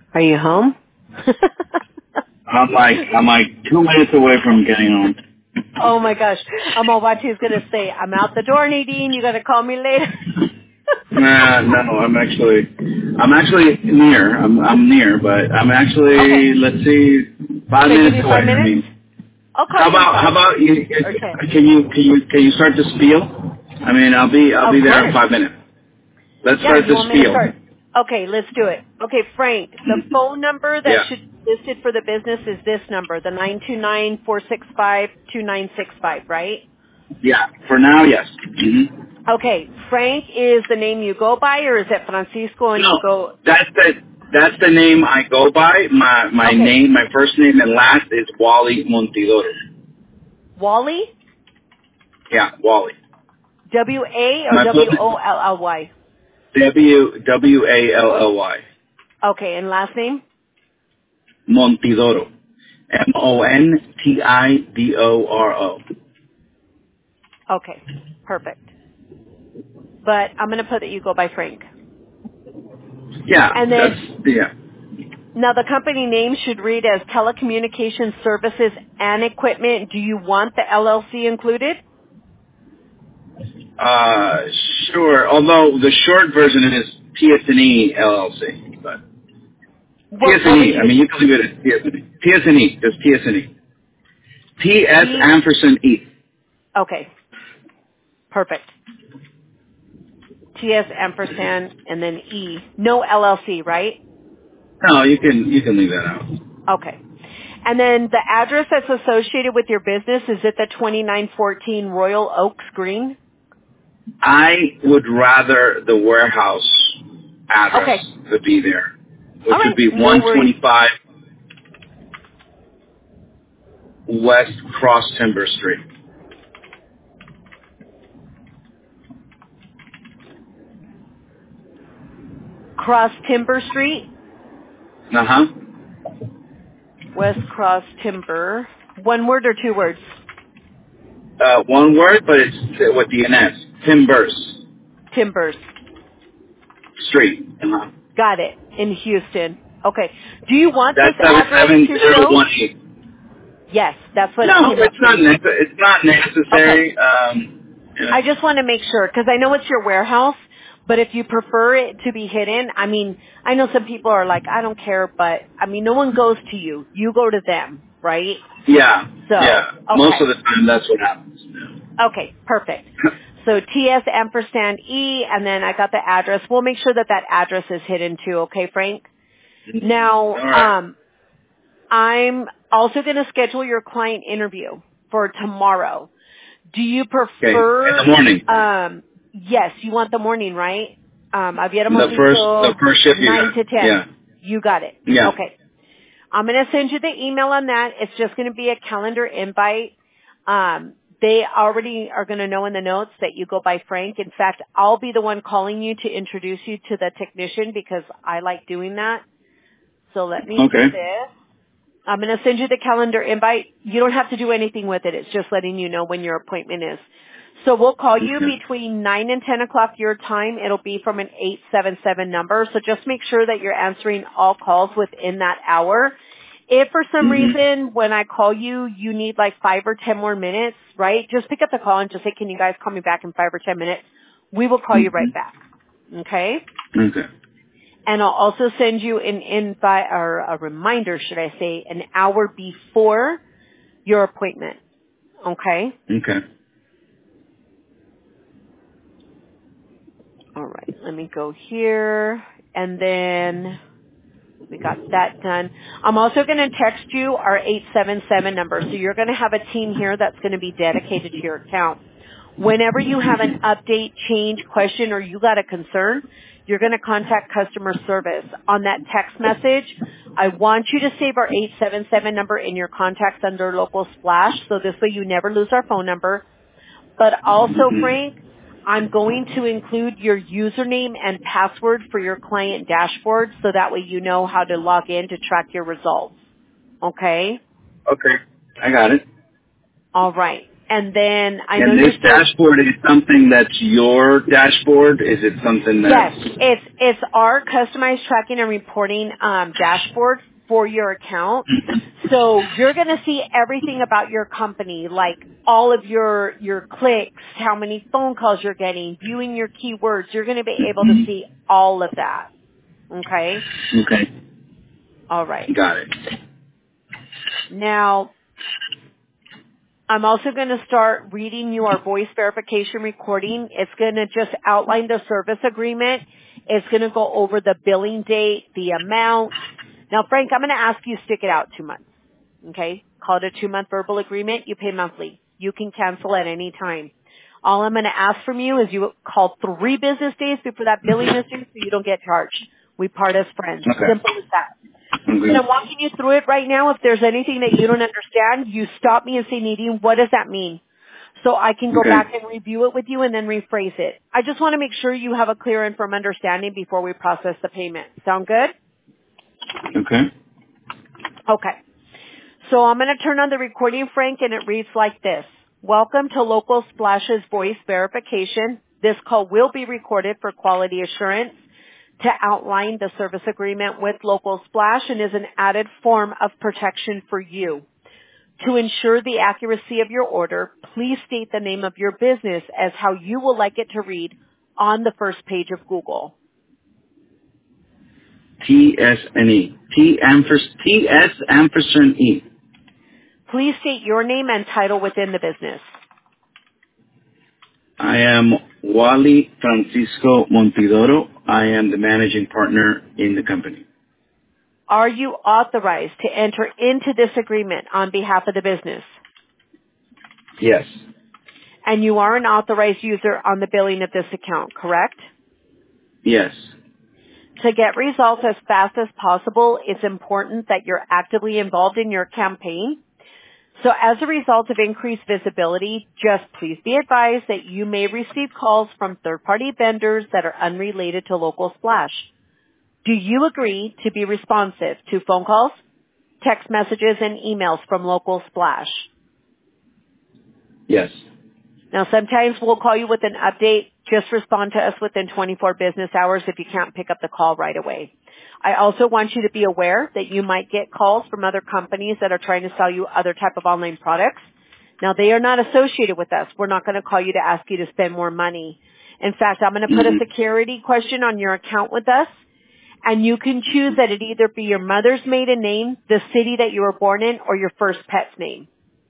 Are you home? I'm like 2 minutes away from getting home. Oh my gosh. I'm all what he's gonna say. I'm out the door, Nadine. You gotta call me later. No, I'm actually near. I'm near, but I'm actually, Okay. let's see, 5 Can I give minutes you away. 5 I minutes? mean, I'll call how you in 5. about you? Or 10. Can you start the spiel? I mean, I'll be Of there in course. 5 minutes. Let's Yeah, start you the want me to spiel. start? Okay, let's do it. Okay, Frank, the phone number that Yeah, should be listed for the business is this number, the 929-465-2965, right? yeah. For now, yes. Mm-hmm. Okay, Frank is the name you go by, or is it Francisco and you No, go... that's the name I go by. My Okay, name, my first name and last is Wally Montidoro. Wally? Yeah, Wally. W-A or My full W-O-L-L-Y? Wally. Okay, and last name? Montidoro. Montidoro. Okay, perfect. But I'm going to put that you go by Frank. Yeah, And that's then, yeah. now the company name should read as Telecommunications Services and Equipment. Do you want the LLC included? Sure. Although the short version is TS&E LLC, but What would TS&E. I you, mean, you can leave it as TS&E. TS&E. Just TS&E. TS T, ampersand E. okay, perfect. TS ampersand and then E. No LLC, right? No, you can leave that out. Okay. And then the address that's associated with your business, is it the 2914 Royal Oaks Green? I would rather the warehouse address Okay. to be there, All which would right. be No worries. 125 West Cross Timber Street. Cross Timber Street, Uh-huh. West Cross Timber. One word or two words? One word, but it's with the NS. Timbers Timbers. Street. Uh-huh. Got it. In Houston. Okay. Do you want this That's address to show? 77018. Yes, that's what No, came up for me. it's not Okay. necessary. I just want to make sure, because I know it's your warehouse, but if you prefer it to be hidden, I mean, I know some people are like, I don't care, but, I mean, no one goes to you. You go to them, right? So, yeah. Most of okay. the time, that's what happens. Yeah. Okay, perfect. So TS ampersand E, and then I got the address. We'll make sure that that address is hidden too, okay, Frank? Now, All right. I'm also going to schedule your client interview for tomorrow. Do you Okay. In the prefer, morning. yes, you want the morning, right? Habíamos The dicho first shift you 9 got. to 10. Yeah. You got it. Yeah. Okay. I'm going to send you the email on that. It's just going to be a calendar invite. They already are going to know in the notes that you go by Frank. In fact, I'll be the one calling you to introduce you to the technician because I like doing that. So let me do Okay. this. I'm going to send you the calendar invite. You don't have to do anything with it. It's just letting you know when your appointment is. So we'll call you Okay. between 9 and 10 o'clock your time. It'll be from an 877 number. So just make sure that you're answering all calls within that hour. If for some reason when I call you, you need like 5 or 10 more minutes, right? Just pick up the call and just say, can you guys call me back in 5 or 10 minutes? We will call you right back. Okay? Okay. And I'll also send you an invite or a reminder, should I say, an hour before your appointment. Okay? Okay. All right. Let me go here. And then we got that done. I'm also going to text you our 877 number. So you're going to have a team here that's going to be dedicated to your account. Whenever you have an update, change, question, or you got a concern, you're going to contact customer service. On that text message, I want you to save our 877 number in your contacts under Local Splash, so this way you never lose our phone number. But also, Frank, I'm going to include your username and password for your client dashboard, so that way you know how to log in to track your results. Okay? Okay. I got it. All right. And then I know And this dashboard is something that's your dashboard? Is it something yes, that's... it's our customized tracking and reporting dashboard for your account. So you're going to see everything about your company, like all of your clicks, how many phone calls you're getting, viewing your keywords. You're going to be able to see all of that. Okay? Okay. All right. Got it. Now, I'm also going to start reading you our voice verification recording. It's going to just outline the service agreement. It's going to go over the billing date, the amount. Now, Frank, I'm going to ask you to stick it out 2 months. Okay? Call it a 2-month verbal agreement. You pay monthly. You can cancel at any time. All I'm going to ask from you is you call 3 business days before that billing is due so you don't get charged. We part as friends. Okay. Simple as that. Okay. And I'm walking you through it right now. If there's anything that you don't understand, you stop me and say, Nadine, what does that mean? So I can go back and review it with you and then rephrase it. I just want to make sure you have a clear and firm understanding before we process the payment. Sound good? Okay. Okay. So I'm going to turn on the recording, Frank, and it reads like this. Welcome to Local Splash's voice verification. This call will be recorded for quality assurance to outline the service agreement with Local Splash and is an added form of protection for you. To ensure the accuracy of your order, please state the name of your business as how you will like it to read on the first page of Google. TSNE. TS ampersand E. Please state your name and title within the business. I am Wally Francisco Montidoro. I am the managing partner in the company. Are you authorized to enter into this agreement on behalf of the business? Yes. And you are an authorized user on the billing of this account, correct? Yes. To get results as fast as possible, it's important that you're actively involved in your campaign. So as a result of increased visibility, just please be advised that you may receive calls from third-party vendors that are unrelated to Local Splash. Do you agree to be responsive to phone calls, text messages, and emails from Local Splash? Yes. Now, sometimes we'll call you with an update. Just respond to us within 24 business hours if you can't pick up the call right away. I also want you to be aware that you might get calls from other companies that are trying to sell you other type of online products. Now, they are not associated with us. We're not going to call you to ask you to spend more money. In fact, I'm going to put a security question on your account with us, and you can choose that it either be your mother's maiden name, the city that you were born in, or your first pet's name.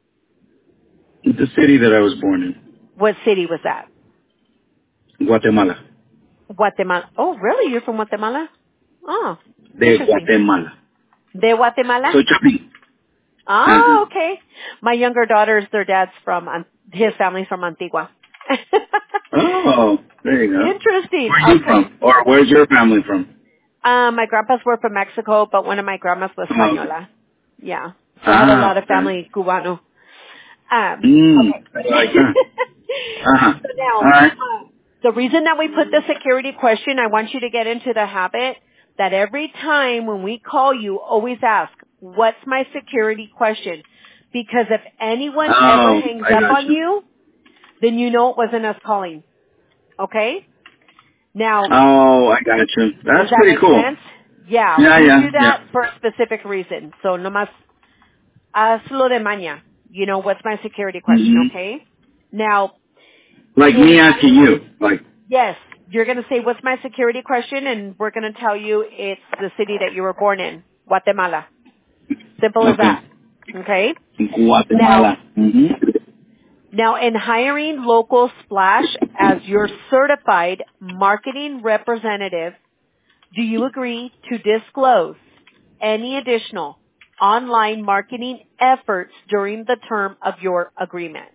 The city that I was born in. What city was that? Guatemala. Guatemala. Oh, really? You're from Guatemala? Oh, De interesting. Guatemala. De Guatemala? Soy Chapín. Oh, okay. My younger daughters, their dad's his family's from Antigua. Oh, there you go. Interesting. Where are you from? Or where's your family from? My grandpas were from Mexico, but one of my grandmas was Española. Yeah. So I have a lot of family Cubano. Okay. I like that. So now, All right. the reason that we put the security question, I want you to get into the habit that every time when we call you, always ask, what's my security question? Because if anyone ever hangs up on you, then you know it wasn't us calling. Okay? Now. Oh, I got you. That's pretty cool. Sense? Yeah. Yeah, we yeah. do that for a specific reason. So nomás hazlo de maña. You know, what's my security question, okay? Now. Like me asking you. Like. Yes. You're going to say, what's my security question? And we're going to tell you it's the city that you were born in, Guatemala. Simple as that. Okay? Guatemala. Now, in hiring Local Splash as your certified marketing representative, do you agree to disclose any additional online marketing efforts during the term of your agreement?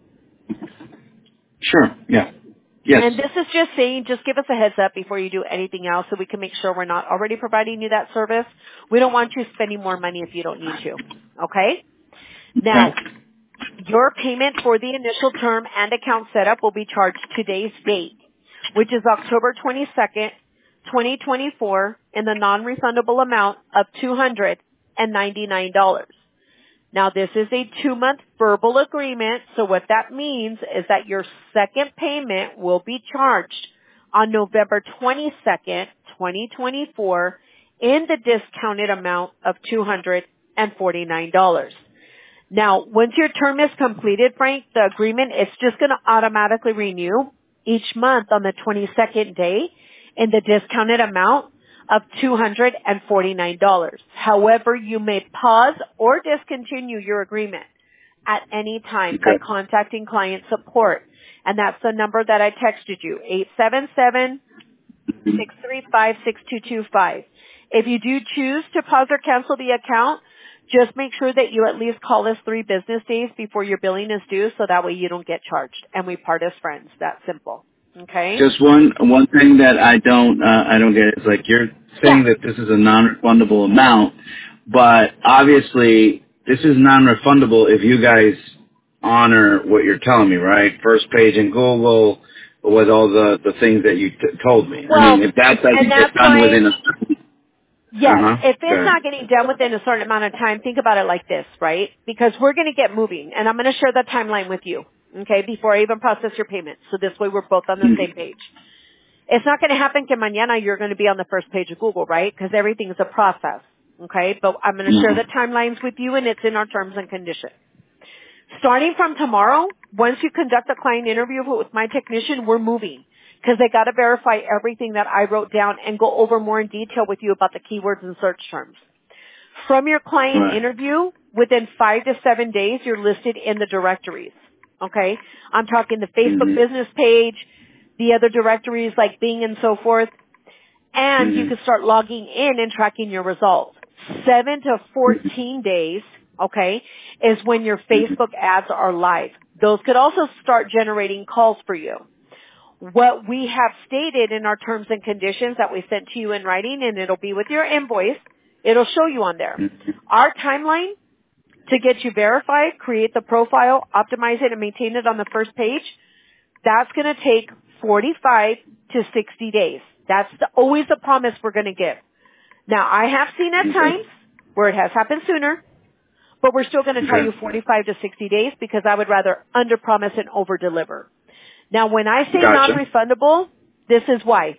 Sure. Yeah. Yes. And this is just saying, just give us a heads up before you do anything else so we can make sure we're not already providing you that service. We don't want you spending more money if you don't need to. Okay? Now, your payment for the initial term and account setup will be charged today's date, which is October 22nd, 2024, in the non-refundable amount of $299. Now, this is a 2-month verbal agreement, so what that means is that your second payment will be charged on November 22nd, 2024, in the discounted amount of $249. Now, once your term is completed, Frank, the agreement is just going to automatically renew each month on the 22nd day in the discounted amount of $249. However, you may pause or discontinue your agreement at any time by contacting client support. And that's the number that I texted you, 877-635-6225. If you do choose to pause or cancel the account, just make sure that you at least call us 3 business days before your billing is due, so that way you don't get charged. And we part as friends. That simple. Okay? Just one thing that I don't get is, like, you're saying that this is a non-refundable amount, but obviously this is non-refundable if you guys honor what you're telling me, right? First page in Google with all the things that you told me. Well, I mean, if that doesn't get done within a... Yes, if it's not getting done within a certain amount of time, think about it like this, right? Because we're going to get moving, and I'm going to share the timeline with you, okay, before I even process your payment. So this way we're both on the same page. It's not going to happen que mañana you're going to be on the first page of Google, right? Because everything is a process, okay? But I'm going to share the timelines with you, and it's in our terms and conditions. Starting from tomorrow, once you conduct a client interview with my technician, we're moving. Because they got to verify everything that I wrote down and go over more in detail with you about the keywords and search terms. From your client interview, within 5 to 7 days, you're listed in the directories. Okay? I'm talking the Facebook business page, the other directories like Bing and so forth. And you can start logging in and tracking your results. 7 to 14 days, okay, is when your Facebook ads are live. Those could also start generating calls for you. What we have stated in our terms and conditions that we sent to you in writing, and it'll be with your invoice, it'll show you on there. Our timeline to get you verified, create the profile, optimize it, and maintain it on the first page, that's going to take 45 to 60 days. That's always the promise we're going to give. Now, I have seen at times where it has happened sooner, but we're still going to tell you 45 to 60 days because I would rather under-promise and over-deliver. Now, when I say non-refundable, this is why.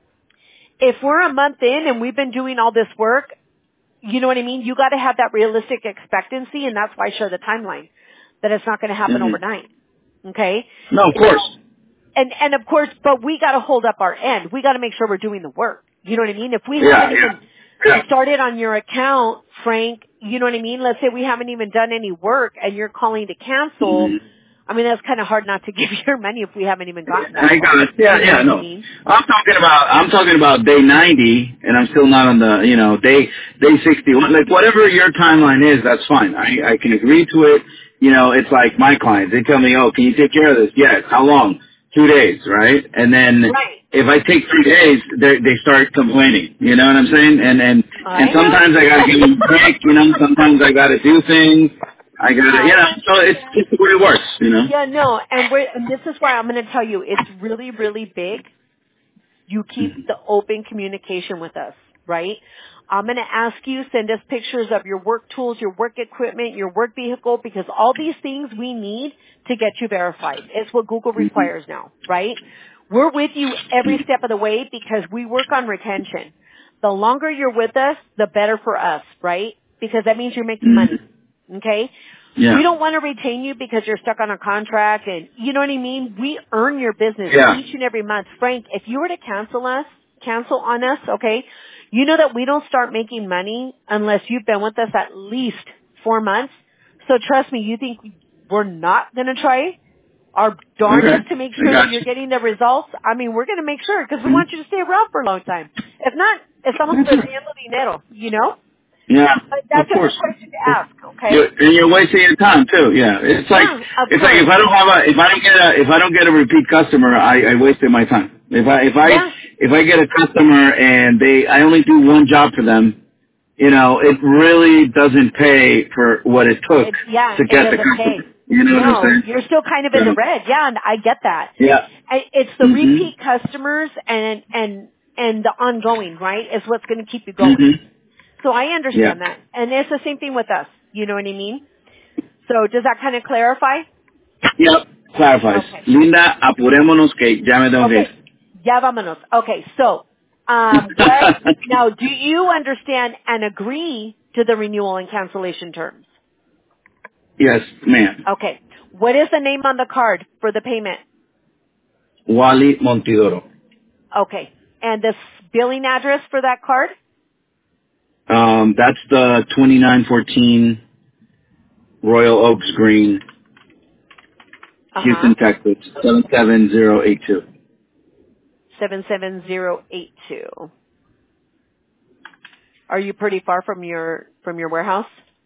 If we're a month in and we've been doing all this work, you know what I mean? You got to have that realistic expectancy, and that's why I share the timeline, that it's not going to happen overnight. Okay? No, of course. And of course, but we got to hold up our end. We got to make sure we're doing the work. You know what I mean? If we haven't even started on your account, Frank, you know what I mean? Let's say we haven't even done any work and you're calling to cancel. I mean, that's kind of hard not to give you your money if we haven't even gotten that. I got it. Yeah, no. I'm talking about day 90, and I'm still not on the, day 61. Like, whatever your timeline is, that's fine. I can agree to it. It's like my clients. They tell me, oh, can you take care of this? Yes. How long? 2 days, right? And then if I take 3 days, they start complaining. You know what I'm saying? And sometimes I got to give them a break. Sometimes I got to do things. I got it. So it's just the way it works, Yeah, no, and this is why I'm going to tell you, it's really, really big. You keep the open communication with us, right? I'm going to ask you, send us pictures of your work tools, your work equipment, your work vehicle, because all these things we need to get you verified. It's what Google requires now, right? We're with you every step of the way because we work on retention. The longer you're with us, the better for us, right? Because that means you're making money. Okay? Yeah. We don't want to retain you because you're stuck on a contract and you know what I mean? We earn your business each and every month. Frank, if you were to cancel on us, okay, you know that we don't start making money unless you've been with us at least 4 months. So trust me, you think we're not going to try our darndest to make sure that you're getting the results? I mean, we're going to make sure because we want you to stay around for a long time. If not, estamos perdiendo dinero, Yeah, but that's of course. a question to ask, okay? And you're wasting your time too. Yeah, it's like if I don't get a repeat customer, I wasted my time. If I get a customer and I only do one job for them, it really doesn't pay for what it took to get the customer. You know what I'm saying? You're still kind of in the red. Yeah, and I get that. Yeah, it's the repeat customers and the ongoing, right? Is what's going to keep you going. So I understand that. And it's the same thing with us. You know what I mean? So does that kind of clarify? Yep, clarifies. Okay. Linda, apurémonos que ya me tengo que ir. Ya vámonos. Okay, so what, now do you understand and agree to the renewal and cancellation terms? Yes, ma'am. Okay. What is the name on the card for the payment? Wally Montidoro. Okay. And the billing address for that card? That's the 2914 Royal Oaks Green, Houston, Texas, 77082. 77082. Are you pretty far from your warehouse?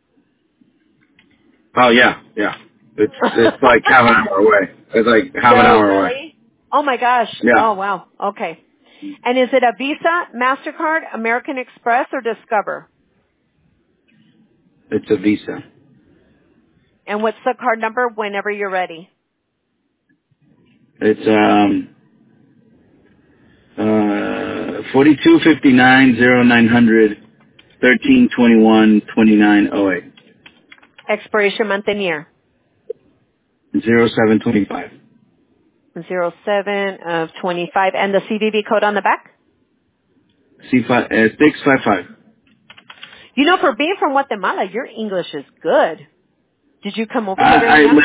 Oh yeah. It's like half an hour away. It's like half an hour away. Oh my gosh. Yeah. Oh wow. Okay. And is it a Visa, MasterCard, American Express, or Discover? It's a Visa. And what's the card number whenever you're ready? It's 4259-0900 1321-2908. Expiration month and year. 0725. 07 of 25. And the CVV code on the back? 655. You know, for being from Guatemala, your English is good. Did you come over here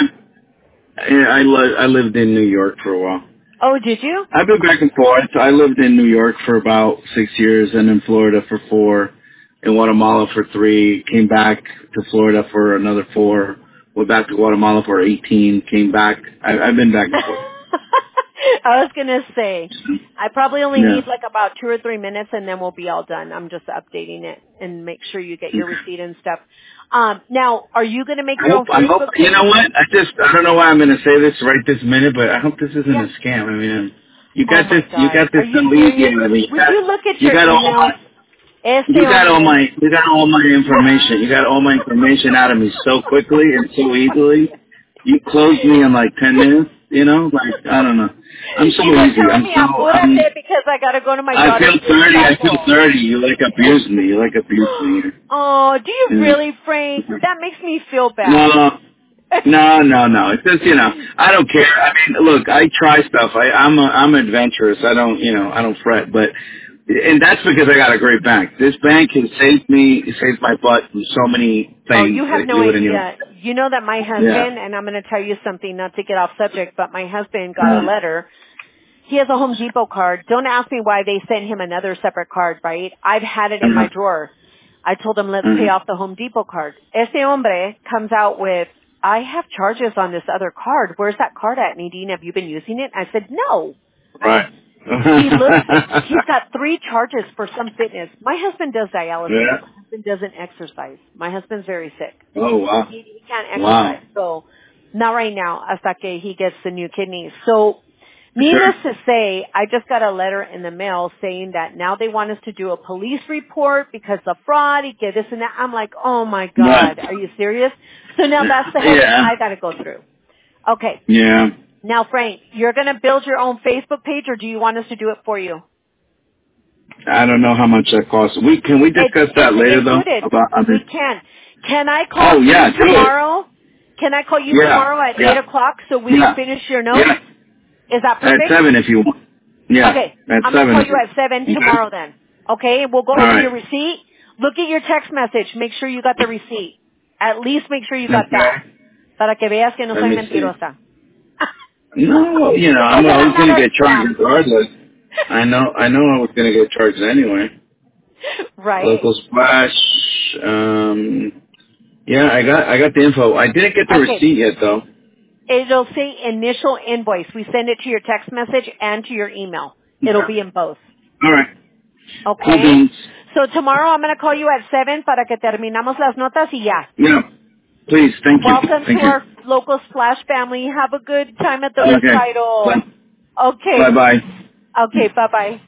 I lived in New York for a while. Oh, did you? I've been back and forth. I lived in New York for about 6 years, and in Florida for 4, in Guatemala for 3, came back to Florida for another 4, went back to Guatemala for 18, came back. I've been back and forth. I was going to say, I probably only need like about 2 or 3 minutes and then we'll be all done. I'm just updating it and make sure you get your receipt and stuff. Now, are you going to make your own Facebook page? You know what? I don't know why I'm going to say this right this minute, but I hope this isn't a scam. I mean, you got this so easy. I mean, would you look at your emails? You got all my information. You got all my information out of me so quickly and so easily. You closed me in like 10 minutes, you know? Like, I don't know. I'm so easy. Because I got to go to my daughter's I feel 30. You like abuse me. Oh, do you really, Frank? That makes me feel bad. No. It's just, I don't care. I mean, look, I try stuff. I'm adventurous. I don't fret, and that's because I got a great bank. This bank has saved my butt from so many things. Oh, you have no idea. You know that my husband, and I'm going to tell you something, not to get off subject, but my husband got a letter. He has a Home Depot card. Don't ask me why they sent him another separate card, right? I've had it in my drawer. I told him, let's pay off the Home Depot card. Este hombre comes out with, I have charges on this other card. Where's that card at, Nadine? Have you been using it? I said, no. Right. He's got 3 charges for some fitness. My husband does dialysis. Yeah. My husband doesn't exercise. My husband's very sick. Oh, wow. He can't exercise. So, not right now, hasta que he gets the new kidneys. So, needless to say, I just got a letter in the mail saying that now they want us to do a police report because of fraud, y que this and that. I'm like, oh my God, are you serious? So now that's the headache I got to go through. Okay. Yeah. Now, Frank, you're going to build your own Facebook page, or do you want us to do it for you? I don't know how much that costs. Can we discuss that later, though? We can. Can I call you tomorrow? Can I call you tomorrow at 8 o'clock so we can finish your notes? Yeah. Is that perfect? At 7 if you want. Yeah. Okay. I'm going to call you at 7 tomorrow then. Okay? We'll go over your receipt. Look at your text message. Make sure you got the receipt. At least make sure you got that. Para que veas que no soy mentirosa. No, I was going to get charged regardless. I know I was going to get charged anyway. Right. Local Splash. Yeah, I got the info. I didn't get the receipt yet, though. It'll say initial invoice. We send it to your text message and to your email. It'll be in both. All right. Okay. Cool. So tomorrow I'm going to call you at 7 para que terminamos las notas y ya. Yeah. Please, thank you. Welcome to our local Splash family. Have a good time at the recital. Bye. Okay. Bye-bye. Okay, bye-bye.